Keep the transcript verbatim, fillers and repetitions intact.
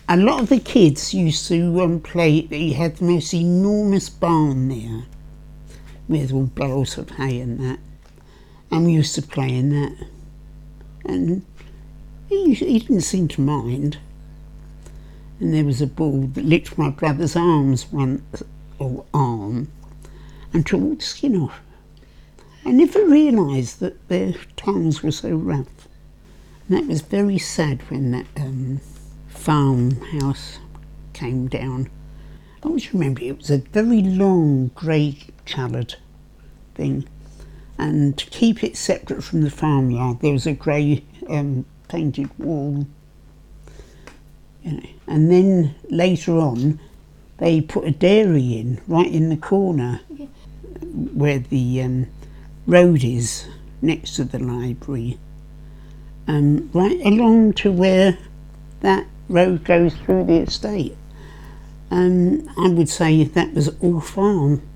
a lot of the kids used to um, play, he had the most enormous barn there with all bales of hay and that, and we used to play in that, and he, he didn't seem to mind. And there was a ball that licked my brother's arms once, or arm, and tore all the skin off. I never realised that their tongues were so rough. And that was very sad when that um, farmhouse came down. I always remember it was a very long grey coloured thing, and to keep it separate from the farmyard there was a grey um, painted wall. You know. And then later on they put a dairy in, right in the corner yeah. where the um, road is, next to the library, um, right along to where that road goes through the estate. Um, I would say that was all farm.